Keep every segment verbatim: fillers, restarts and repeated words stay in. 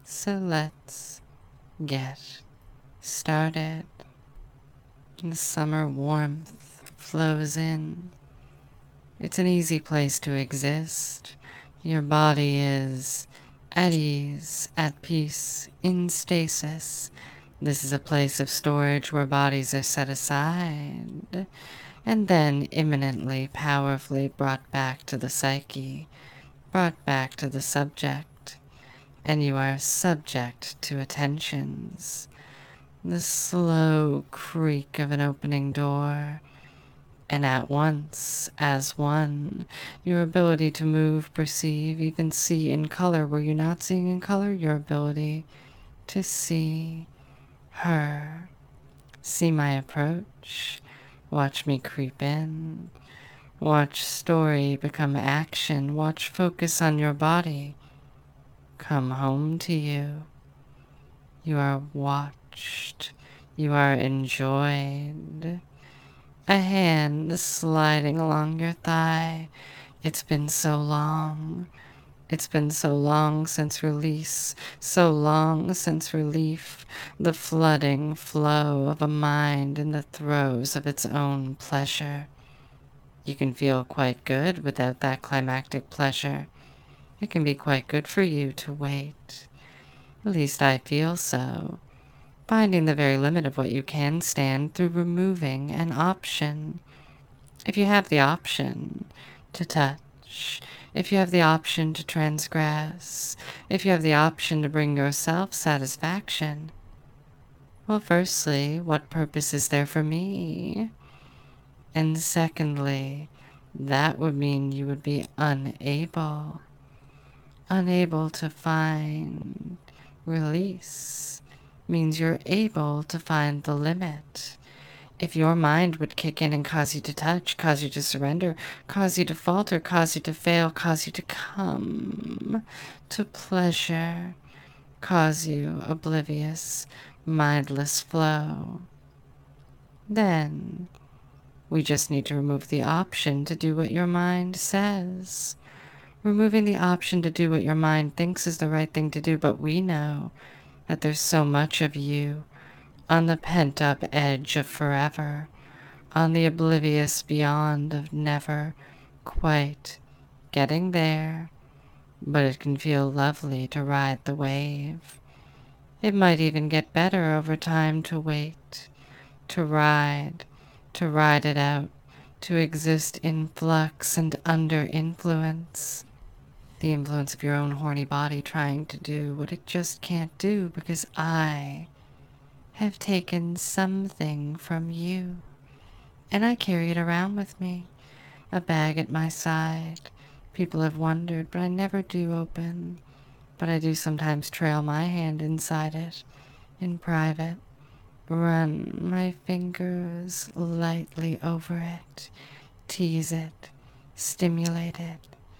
So let's get started. The summer warmth flows in. It's an easy place to exist. Your body is at ease, at peace, in stasis. This is a place of storage where bodies are set aside and then imminently, powerfully brought back to the psyche, brought back to the subject, and you are subject to attentions. The slow creak of an opening door, and at once, as one, your ability to move, perceive, even see in color. Were you not seeing in color? Your ability to see her. See my approach. Watch me creep in. Watch story become action. Watch focus on your body come home to you. You are watched. You are enjoyed. A hand sliding along your thigh. It's been so long. It's been so long since release, so long since relief, the flooding flow of a mind in the throes of its own pleasure. You can feel quite good without that climactic pleasure. It can be quite good for you to wait. At least I feel so. Finding the very limit of what you can stand through removing an option. If you have the option to touch, if you have the option to transgress, if you have the option to bring yourself satisfaction, well, firstly, what purpose is there for me? And secondly, that would mean you would be unable, unable to find release. Means you're able to find the limit. If your mind would kick in and cause you to touch, cause you to surrender, cause you to falter, cause you to fail, cause you to come to pleasure, cause you oblivious, mindless flow, then we just need to remove the option to do what your mind says. Removing the option to do what your mind thinks is the right thing to do, but we know that there's so much of you on the pent-up edge of forever, on the oblivious beyond of never quite getting there, but it can feel lovely to ride the wave. It might even get better over time to wait, to ride, to ride it out, to exist in flux and under influence. The influence of your own horny body trying to do what it just can't do because I have taken something from you, and I carry it around with me, a bag at my side. People have wondered, but I never do open, but I do sometimes trail my hand inside it, in private, run my fingers lightly over it, tease it, stimulate it,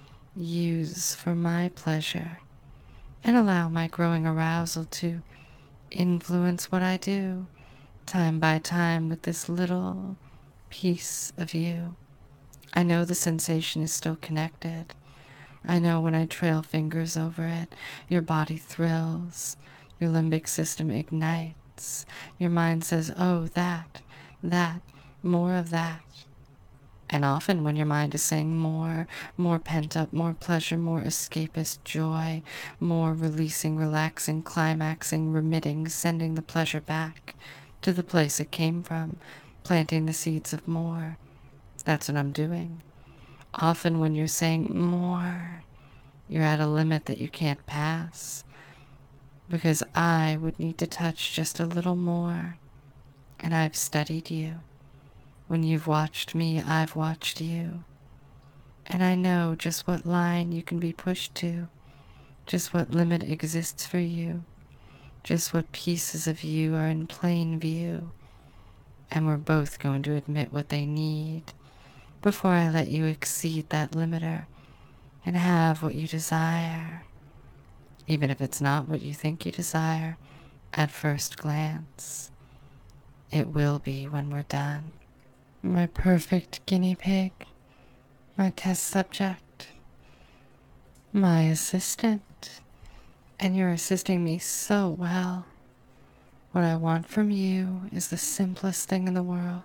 use for my pleasure, and allow my growing arousal to influence what I do, time by time, with this little piece of you. I know the sensation is still connected. I know when I trail fingers over it, your body thrills, your limbic system ignites, your mind says, oh, that, that, more of that. And often when your mind is saying more, more pent up, more pleasure, more escapist joy, more releasing, relaxing, climaxing, remitting, sending the pleasure back to the place it came from, planting the seeds of more. That's what I'm doing. Often when you're saying more, you're at a limit that you can't pass, because I would need to touch just a little more, and I've studied you. When you've watched me, I've watched you. And I know just what line you can be pushed to, just what limit exists for you, just what pieces of you are in plain view. And we're both going to admit what they need before I let you exceed that limiter and have what you desire, even if it's not what you think you desire at first glance. It will be when we're done. My perfect guinea pig, my test subject, my assistant, and you're assisting me so well. What I want from you is the simplest thing in the world.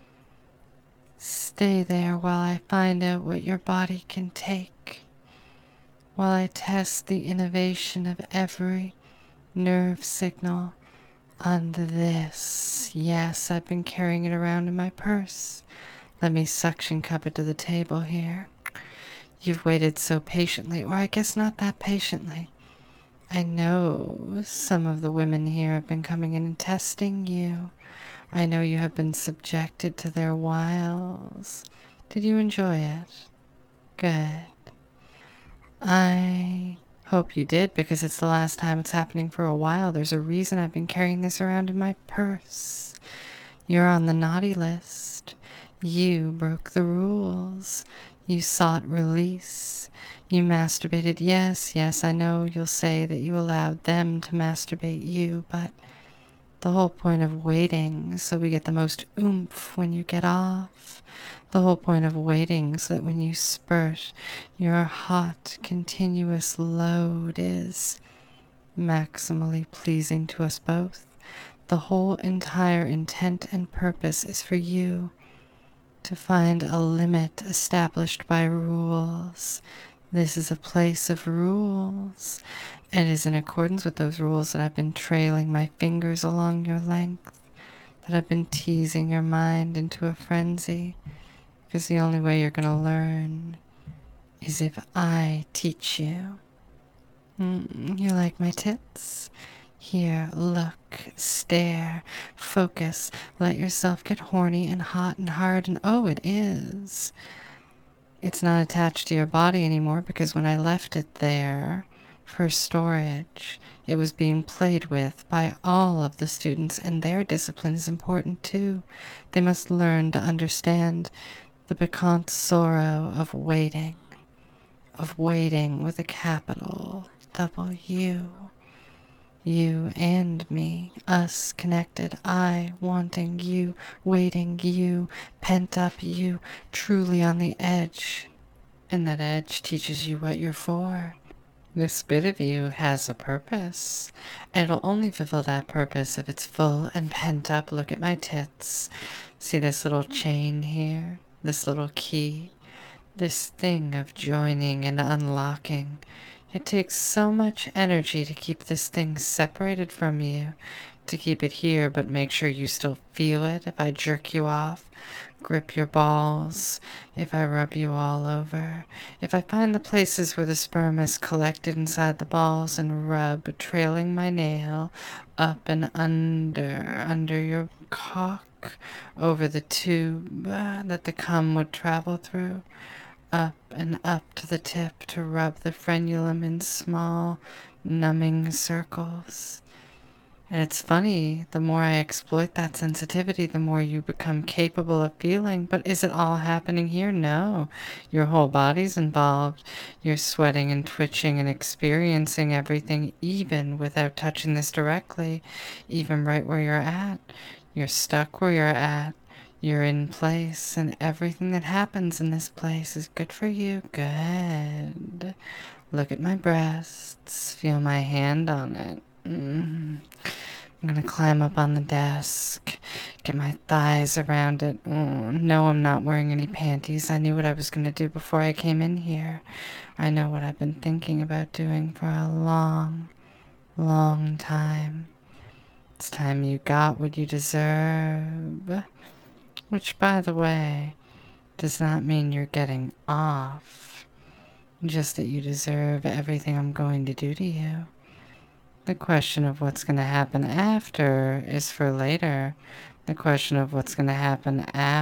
Stay there while I find out what your body can take, while I test the innovation of every nerve signal on this. Yes, I've been carrying it around in my purse. Let me suction cup it to the table here. You've waited so patiently, or I guess not that patiently. I know some of the women here have been coming in and testing you. I know you have been subjected to their wiles. Did you enjoy it? Good. I hope you did, because it's the last time it's happening for a while. There's a reason I've been carrying this around in my purse. You're on the naughty list. You broke the rules. You sought release. You masturbated. Yes, yes, I know you'll say that you allowed them to masturbate you, but the whole point of waiting so we get the most oomph when you get off. The whole point of waiting so that when you spurt, your hot, continuous load is maximally pleasing to us both. The whole entire intent and purpose is for you to find a limit established by rules. This is a place of rules. It is in accordance with those rules that I've been trailing my fingers along your length, that I've been teasing your mind into a frenzy, because the only way you're going to learn is if I teach you. Mm, you like my tits? Here, look, stare, focus, let yourself get horny and hot and hard, and oh, it is. It's not attached to your body anymore, because when I left it there for storage, it was being played with by all of the students, and their discipline is important too. They must learn to understand the piquant sorrow of waiting, of waiting with a capital W. You and me, us connected, I wanting you, waiting you, pent up you, truly on the edge. And that edge teaches you what you're for. This bit of you has a purpose. And it'll only fulfill that purpose if it's full and pent up. Look at my tits. See this little chain here? This little key? This thing of joining and unlocking. It takes so much energy to keep this thing separated from you, to keep it here, but make sure you still feel it if I jerk you off, grip your balls, if I rub you all over, if I find the places where the sperm is collected inside the balls and rub, trailing my nail up and under, under your cock, over the tube uh, that the cum would travel through. Up and up to the tip to rub the frenulum in small, numbing circles. And it's funny, the more I exploit that sensitivity, the more you become capable of feeling. But is it all happening here? No. Your whole body's involved. You're sweating and twitching and experiencing everything, even without touching this directly, even right where you're at. You're stuck where you're at. You're in place, and everything that happens in this place is good for you. Good. Look at my breasts. Feel my hand on it. Mm. I'm gonna climb up on the desk. Get my thighs around it. Oh, no, I'm not wearing any panties. I knew what I was gonna do before I came in here. I know what I've been thinking about doing for a long, long time. It's time you got what you deserve. Which, by the way, does not mean you're getting off. Just that you deserve everything I'm going to do to you. The question of what's going to happen after is for later. The question of what's going to happen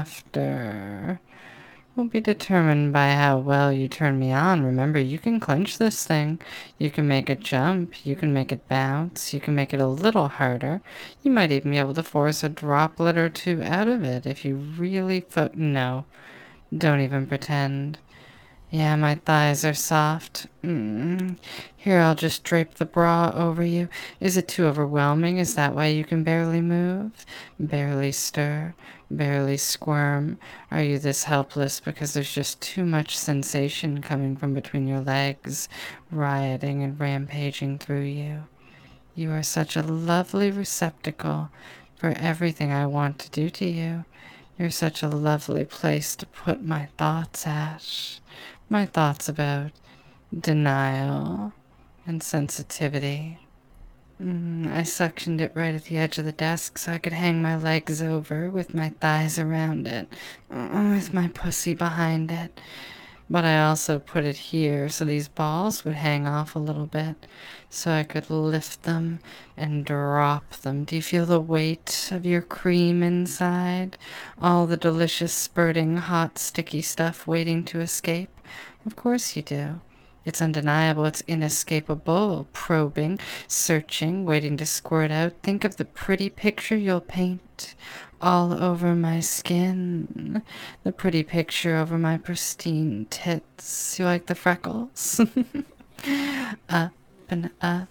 after will be determined by how well you turn me on. Remember, you can clench this thing. You can make it jump. You can make it bounce. You can make it a little harder. You might even be able to force a droplet or two out of it if you really fo- No, don't even pretend. Yeah, my thighs are soft. Mm. Here, I'll just drape the bra over you. Is it too overwhelming? Is that why you can barely move? Barely stir? Barely squirm? Are you this helpless because there's just too much sensation coming from between your legs, rioting and rampaging through you? You are such a lovely receptacle for everything I want to do to you. You're such a lovely place to put my thoughts at. My thoughts about denial and sensitivity. Mm, I suctioned it right at the edge of the desk so I could hang my legs over with my thighs around it, uh, with my pussy behind it. But I also put it here so these balls would hang off a little bit, so I could lift them and drop them. Do you feel the weight of your cream inside? All the delicious, spurting, hot, sticky stuff waiting to escape? Of course you do. It's undeniable, it's inescapable, probing, searching, waiting to squirt out. Think of the pretty picture you'll paint all over my skin. The pretty picture over my pristine tits. You like the freckles? Up and up.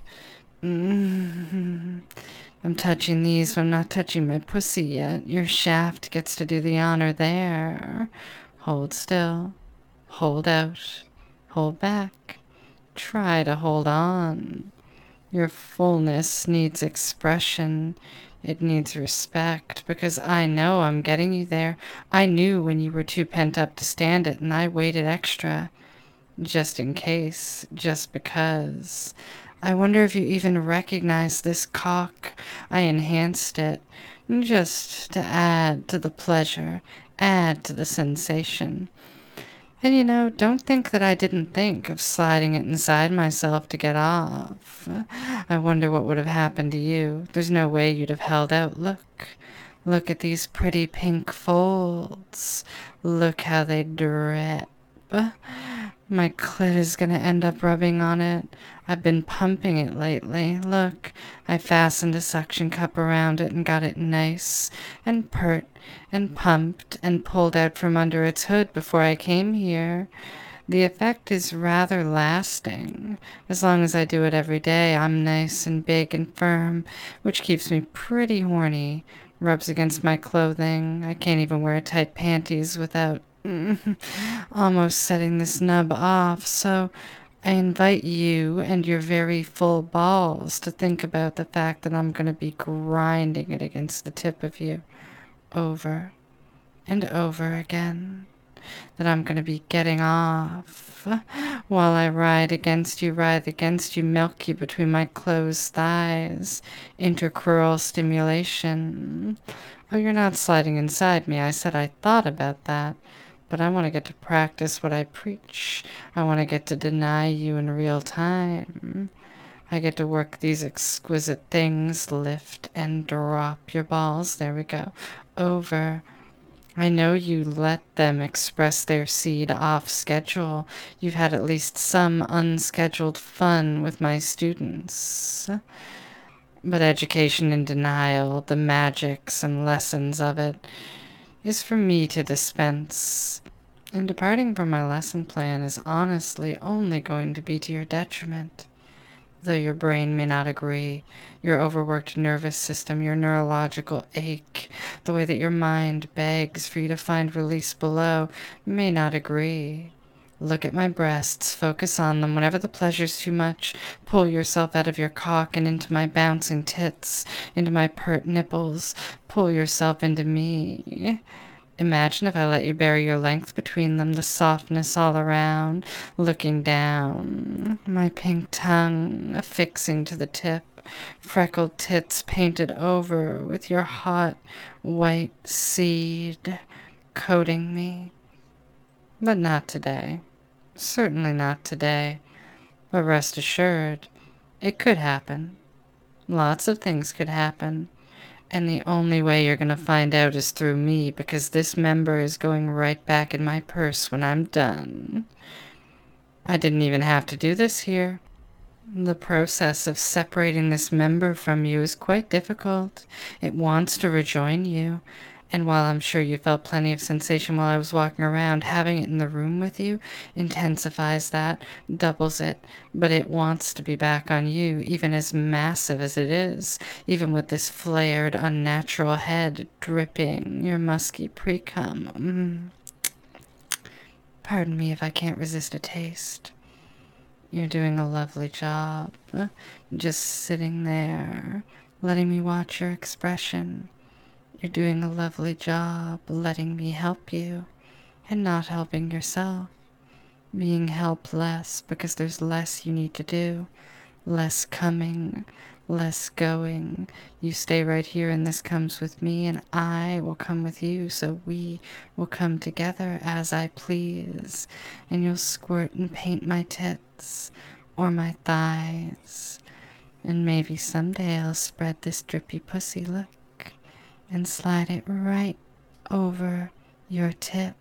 Mm-hmm. I'm touching these, but I'm not touching my pussy yet. Your shaft gets to do the honor there. Hold still. Hold out. Hold back. Try to hold on. Your fullness needs expression. It needs respect, because I know I'm getting you there. I knew when you were too pent up to stand it, and I waited extra. Just in case. Just because. I wonder if you even recognize this cock. I enhanced it. Just to add to the pleasure. Add to the sensation. And you know, don't think that I didn't think of sliding it inside myself to get off. I wonder what would have happened to you. There's no way you'd have held out. Look. Look at these pretty pink folds. Look how they drip. My clit is gonna end up rubbing on it. I've been pumping it lately. Look, I fastened a suction cup around it and got it nice and pert and pumped and pulled out from under its hood before I came here. The effect is rather lasting. As long as I do it every day, I'm nice and big and firm, which keeps me pretty horny. Rubs against my clothing. I can't even wear tight panties without almost setting this nub off, so I invite you and your very full balls to think about the fact that I'm going to be grinding it against the tip of you over and over again. That I'm going to be getting off while I ride against you, ride against you, milk you between my closed thighs. Intercrural stimulation. Oh, you're not sliding inside me. I said I thought about that. But I want to get to practice what I preach. I want to get to deny you in real time. I get to work these exquisite things, lift and drop your balls. There we go. Over. I know you let them express their seed off schedule. You've had at least some unscheduled fun with my students. But education in denial, the magics and lessons of it, is for me to dispense. And departing from my lesson plan is honestly only going to be to your detriment. Though your brain may not agree, your overworked nervous system, your neurological ache, the way that your mind begs for you to find release below, may not agree. Look at my breasts, focus on them. Whenever the pleasure's too much, pull yourself out of your cock and into my bouncing tits, into my pert nipples. Pull yourself into me. Imagine if I let you bury your length between them, the softness all around, looking down, my pink tongue affixing to the tip, freckled tits painted over with your hot white seed coating me. But not today. Certainly not today. But rest assured, it could happen. Lots of things could happen. And the only way you're going to find out is through me, because this member is going right back in my purse when I'm done. I didn't even have to do this here. The process of separating this member from you is quite difficult. It wants to rejoin you, And while I'm sure you felt plenty of sensation while I was walking around, having it in the room with you intensifies that, doubles it. But it wants to be back on you, even as massive as it is, even with this flared, unnatural head dripping your musky pre-cum. Mm. Pardon me if I can't resist a taste. You're doing a lovely job, just sitting there, letting me watch your expression. You're doing a lovely job letting me help you and not helping yourself. Being helpless because there's less you need to do, less coming, less going. You stay right here and this comes with me and I will come with you, so we will come together as I please. And you'll squirt and paint my tits or my thighs. And maybe someday I'll spread this drippy pussy look and slide it right over your tip,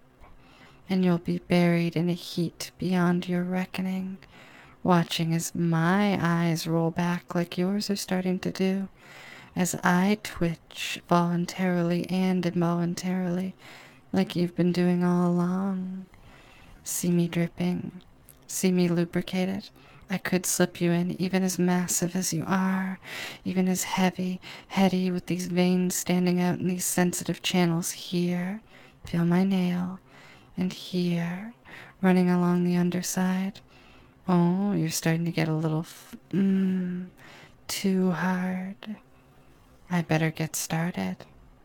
and you'll be buried in a heat beyond your reckoning, watching as my eyes roll back like yours are starting to do, as I twitch voluntarily and involuntarily, like you've been doing all along. See me dripping, see me lubricated. I could slip you in, even as massive as you are, even as heavy, heady, with these veins standing out in these sensitive channels here. Feel my nail. And here, running along the underside. Oh, you're starting to get a little, f- mmm, too hard. I better get started.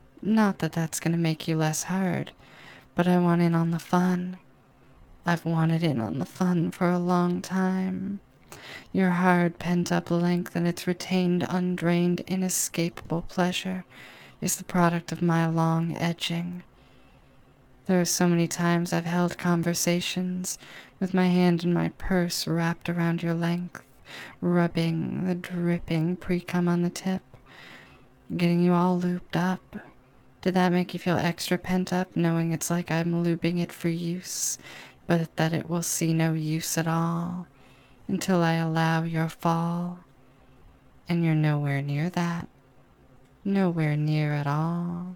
Not that that's gonna make you less hard, but I want in on the fun. I've wanted in on the fun for a long time. Your hard pent-up length and its retained, undrained, inescapable pleasure is the product of my long edging. There are so many times I've held conversations with my hand in my purse wrapped around your length, rubbing the dripping pre-cum on the tip, getting you all looped up. Did that make you feel extra pent-up, knowing it's like I'm lubing it for use, but that it will see no use at all? Until I allow your fall. And you're nowhere near that. Nowhere near at all.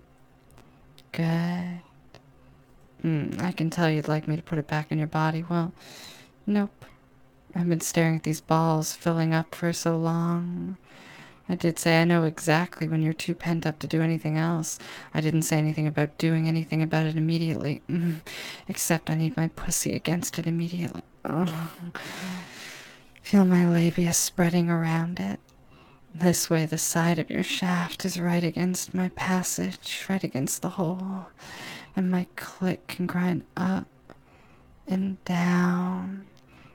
Good. Mm, I can tell you'd like me to put it back in your body. Well, nope. I've been staring at these balls filling up for so long. I did say I know exactly when you're too pent up to do anything else. I didn't say anything about doing anything about it immediately. Mm, except I need my pussy against it immediately. Oh. Feel my labia spreading around it. This way the side of your shaft is right against my passage, right against the hole, and my clit can grind up and down,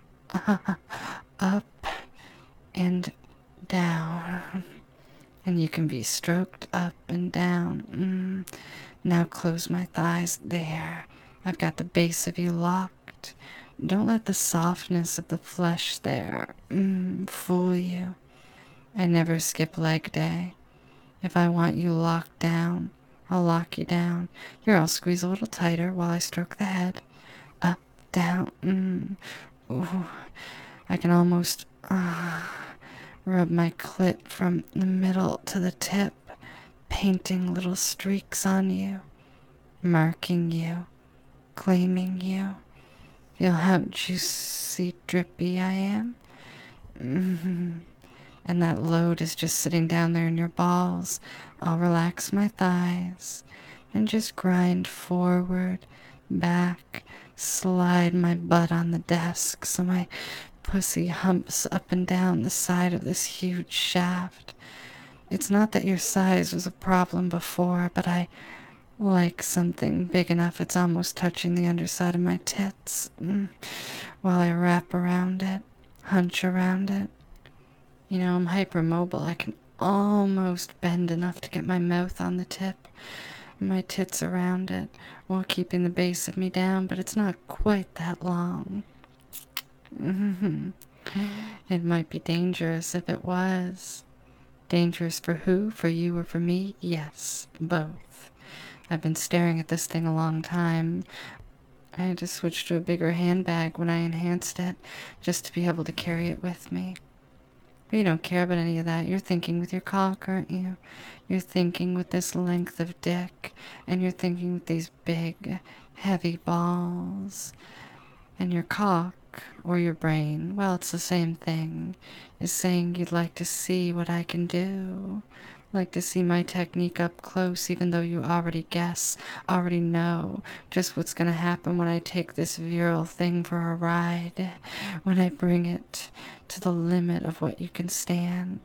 up and down, and you can be stroked up and down. Mm. Now close my thighs there. I've got the base of you locked. Don't let the softness of the flesh there mm, fool you. I never skip leg day. If I want you locked down, I'll lock you down. Here, I'll squeeze a little tighter while I stroke the head. Up, down, mm. Ooh. I can almost uh, rub my clit from the middle to the tip, painting little streaks on you, marking you, claiming you. Feel how juicy, drippy I am? Mm-hmm. And that load is just sitting down there in your balls. I'll relax my thighs and just grind forward, back, slide my butt on the desk so my pussy humps up and down the side of this huge shaft. It's not that your size was a problem before, but I like something big enough it's almost touching the underside of my tits, mm, while I wrap around it, hunch around it. You know, I'm hypermobile. I can almost bend enough to get my mouth on the tip, and my tits around it, while keeping the base of me down, but it's not quite that long. Mm-hmm. It might be dangerous if it was. Dangerous for who? For you or for me? Yes, both. I've been staring at this thing a long time. I had to switch to a bigger handbag when I enhanced it, just to be able to carry it with me. But you don't care about any of that. You're thinking with your cock, aren't you? You're thinking with this length of dick, and you're thinking with these big, heavy balls. And your cock, or your brain, well, it's the same thing, is saying you'd like to see what I can do. Like to see my technique up close, even though you already guess, already know just what's gonna happen when I take this virile thing for a ride, when I bring it to the limit of what you can stand.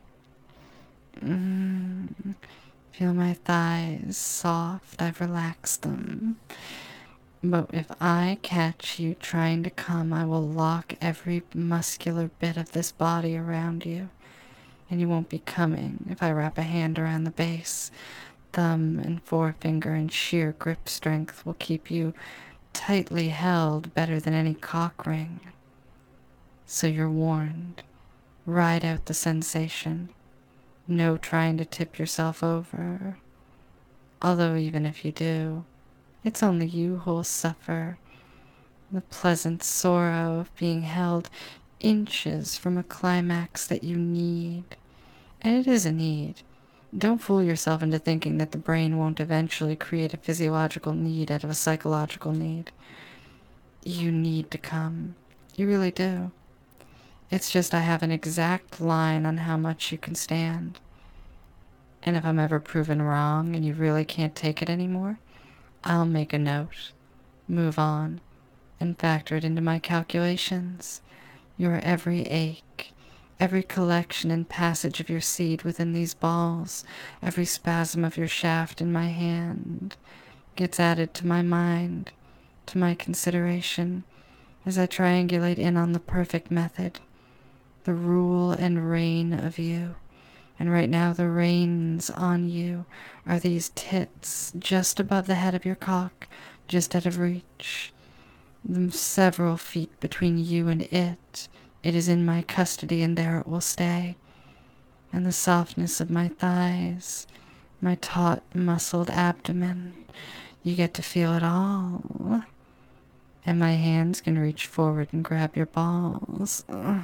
Mm. Feel my thighs soft, I've relaxed them. But if I catch you trying to come, I will lock every muscular bit of this body around you. And you won't be coming if I wrap a hand around the base. Thumb and forefinger and sheer grip strength will keep you tightly held better than any cock ring. So you're warned. Ride out the sensation. No trying to tip yourself over. Although even if you do, it's only you who'll suffer the pleasant sorrow of being held inches from a climax that you need. And it is a need. Don't fool yourself into thinking that the brain won't eventually create a physiological need out of a psychological need. You need to come. You really do. It's just I have an exact line on how much you can stand. And if I'm ever proven wrong and you really can't take it anymore, I'll make a note, move on, and factor it into my calculations. Your every ache, every collection and passage of your seed within these balls, every spasm of your shaft in my hand, gets added to my mind, to my consideration, as I triangulate in on the perfect method, the rule and reign of you. And right now the reins on you are these tits just above the head of your cock, just out of reach. The several feet between you and it. It is in my custody and there it will stay. And the softness of my thighs, my taut, muscled abdomen, you get to feel it all. And my hands can reach forward and grab your balls. Ugh.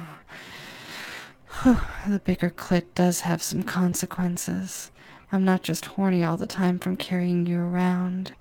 The bigger clit does have some consequences. I'm not just horny all the time from carrying you around.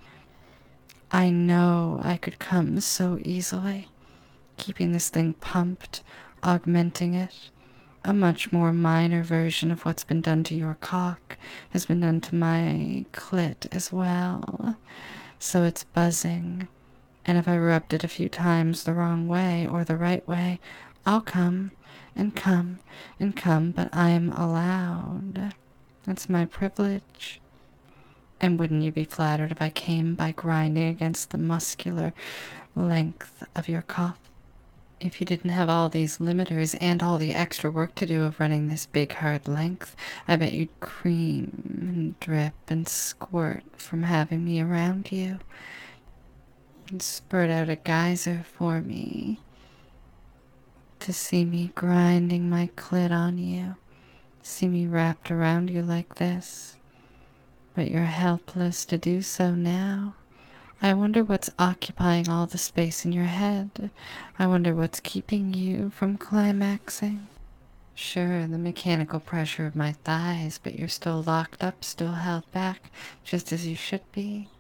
I know I could come so easily, keeping this thing pumped, augmenting it. A much more minor version of what's been done to your cock has been done to my clit as well. So it's buzzing. And if I rubbed it a few times the wrong way or the right way, I'll come and come and come, but I'm allowed. That's my privilege. And wouldn't you be flattered if I came by grinding against the muscular length of your cock? If you didn't have all these limiters and all the extra work to do of running this big hard length, I bet you'd cream and drip and squirt from having me around you. And spurt out a geyser for me. To see me grinding my clit on you. See me wrapped around you like this. But you're helpless to do so now. I wonder what's occupying all the space in your head. I wonder what's keeping you from climaxing. Sure, the mechanical pressure of my thighs, but you're still locked up, still held back, just as you should be.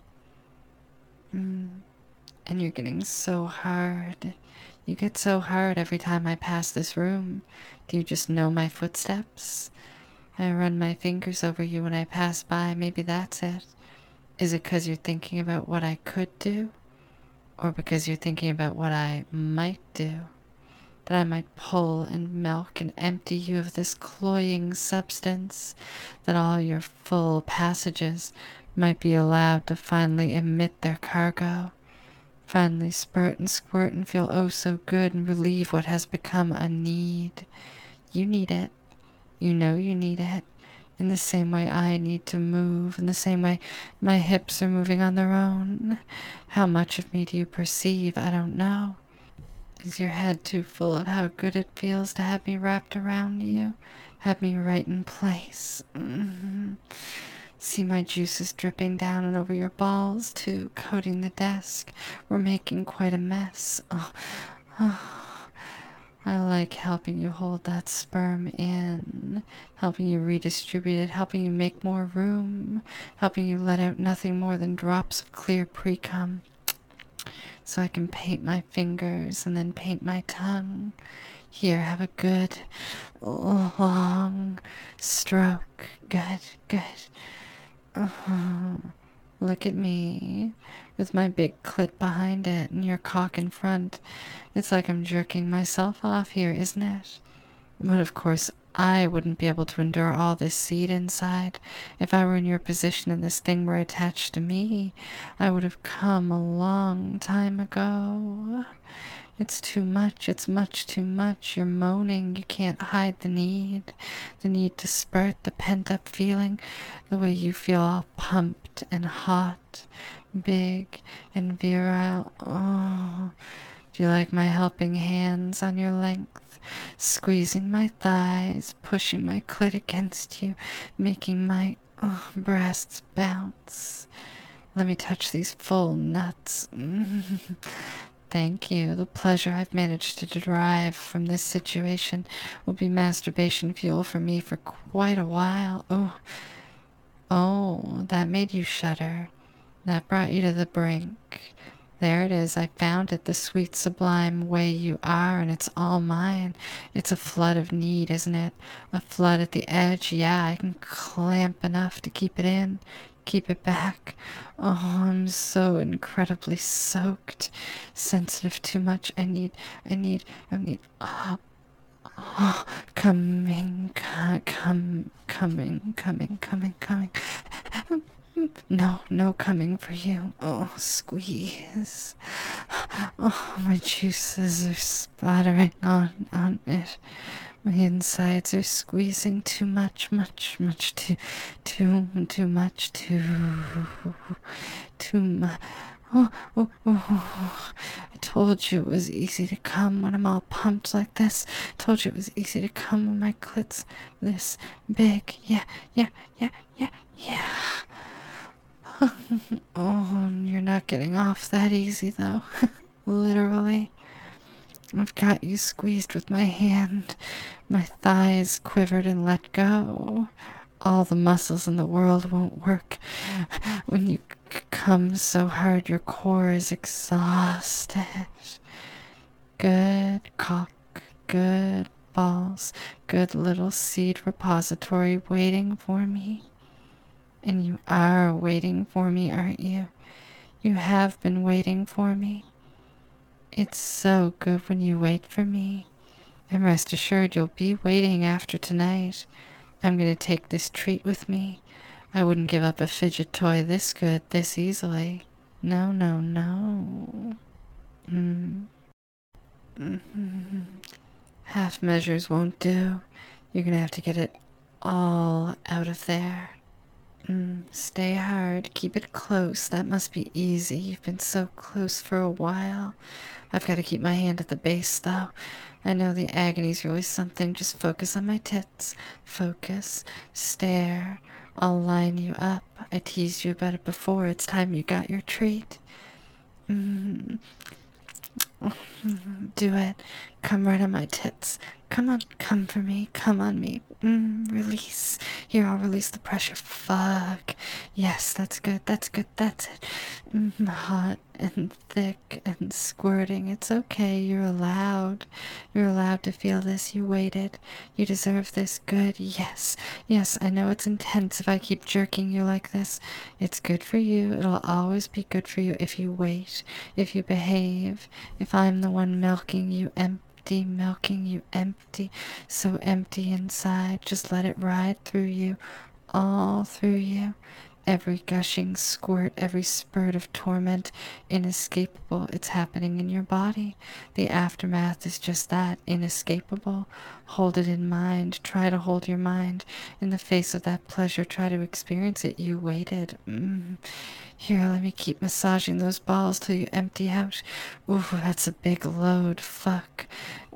Mm. And you're getting so hard. You get so hard every time I pass this room. Do you just know my footsteps? I run my fingers over you when I pass by. Maybe that's it. Is it because you're thinking about what I could do? Or because you're thinking about what I might do? That I might pull and milk and empty you of this cloying substance? That all your full passages might be allowed to finally emit their cargo? Finally spurt and squirt and feel oh so good and relieve what has become a need. You need it. You know you need it. In the same way I need to move. In the same way my hips are moving on their own. How much of me do you perceive? I don't know. Is your head too full of how good it feels to have me wrapped around you? Have me right in place? Mm-hmm. See my juices dripping down and over your balls, too, coating the desk. We're making quite a mess. Oh, oh. I like helping you hold that sperm in, helping you redistribute it, helping you make more room, helping you let out nothing more than drops of clear pre-cum, so I can paint my fingers and then paint my tongue. Here, have a good, long stroke. Good, good. Uh-huh. Look at me, with my big clit behind it and your cock in front. It's like I'm jerking myself off here, isn't it? But of course, I wouldn't be able to endure all this seed inside. If I were in your position and this thing were attached to me, I would have come a long time ago. It's too much, it's much too much. You're moaning, you can't hide the need. The need to spurt, the pent-up feeling, the way you feel all pumped and hot, big and virile. Oh, do you like my helping hands on your length, squeezing my thighs, pushing my clit against you, making my oh, breasts bounce? Let me touch these full nuts. Thank you. The pleasure I've managed to derive from this situation will be masturbation fuel for me for quite a while. Oh, oh, that made you shudder. That brought you to the brink. There it is. I found it, the sweet, sublime way you are, and it's all mine. It's a flood of need, isn't it? A flood at the edge. Yeah, I can clamp enough to keep it in. Keep it back. Oh, I'm so incredibly soaked. Sensitive too much. I need, I need, I need, oh, oh, coming, co- come, coming, coming, coming, coming. No, no coming for you. Oh, squeeze. Oh, my juices are splattering on, on it. My insides are squeezing too much, much, much, too, too, too much, too, too much. Oh, oh, oh, I told you it was easy to come when I'm all pumped like this. I told you it was easy to come when my clit's this big. Yeah, yeah, yeah, yeah, yeah. Oh, you're not getting off that easy, though. Literally. I've got you squeezed with my hand. My thighs quivered and let go. All the muscles in the world won't work. When you c- come so hard, your core is exhausted. Good cock, good balls, good little seed repository waiting for me. And you are waiting for me, aren't you? You have been waiting for me. It's so good when you wait for me. And rest assured you'll be waiting after tonight. I'm going to take this treat with me. I wouldn't give up a fidget toy this good, this easily. No, no, no. Mm. Mm-hmm. Half measures won't do. You're going to have to get it all out of there. Mm, stay hard. Keep it close. That must be easy. You've been so close for a while. I've got to keep my hand at the base, though. I know the agony's really something. Just focus on my tits. Focus. Stare. I'll line you up. I teased you about it before. It's time you got your treat. Mm. Do it. Come right on my tits. Come on, come for me. Come on me. Mm, release. Here, I'll release the pressure. Fuck. Yes, that's good. That's good. That's it. Mm, hot and thick and squirting. It's okay. You're allowed. You're allowed to feel this. You waited. You deserve this. Good. Yes. Yes, I know it's intense if I keep jerking you like this. It's good for you. It'll always be good for you if you wait, if you behave, if I'm the one milking you empty. Milking you empty, so empty inside. Just let it ride through you, all through you. Every gushing squirt, every spurt of torment, inescapable. It's happening in your body. The aftermath is just that, inescapable. Hold it in mind. Try to hold your mind in the face of that pleasure. Try to experience it. You waited. Mm. Here, let me keep massaging those balls till you empty out. Ooh, that's a big load. Fuck.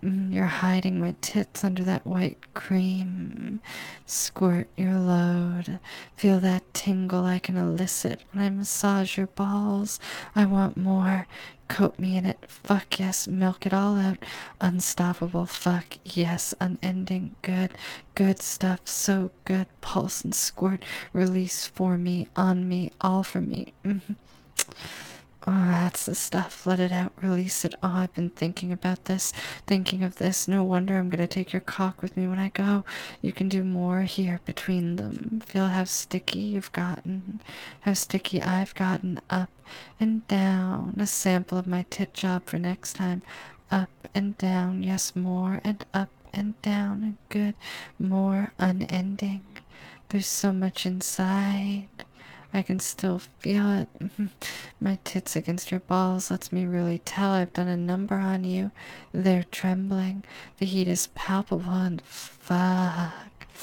Mm, You're hiding my tits under that white cream. Squirt your load. Feel that tingle I can elicit when I massage your balls. I want more. Coat me in it. Fuck yes. Milk it all out. Unstoppable fuck. Yes. Unending. Good. Good stuff. So good. Pulse and squirt. Release for me. On me. All for me. Mhm. Oh, that's the stuff. Let it out. Release it. Oh, I've been thinking about this. Thinking of this. No wonder I'm gonna take your cock with me when I go. You can do more here between them. Feel how sticky you've gotten. How sticky I've gotten. Up and down. A sample of my tit job for next time. Up and down. Yes, more. And up and down. And good. More. Unending. There's so much inside. I can still feel it. My tits against your balls lets me really tell I've done a number on you. They're trembling. The heat is palpable and fuck.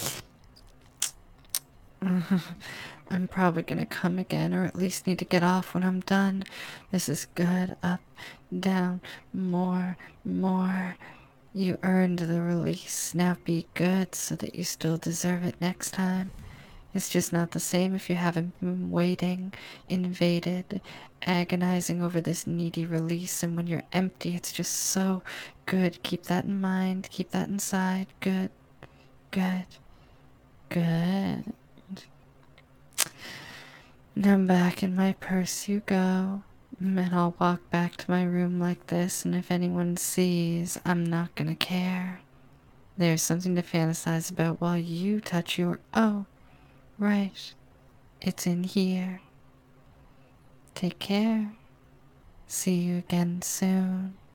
I'm probably gonna come again, or at least need to get off when I'm done. This is good. Up, down, more, more. You earned the release. Now be good so that you still deserve it next time. It's just not the same if you haven't been waiting, invaded, agonizing over this needy release, and when you're empty, it's just so good. Keep that in mind, keep that inside. Good, good, good. Now back in my purse you go, and I'll walk back to my room like this, and if anyone sees, I'm not gonna care. There's something to fantasize about while you touch your... Oh, right. It's in here. Take care. See you again soon.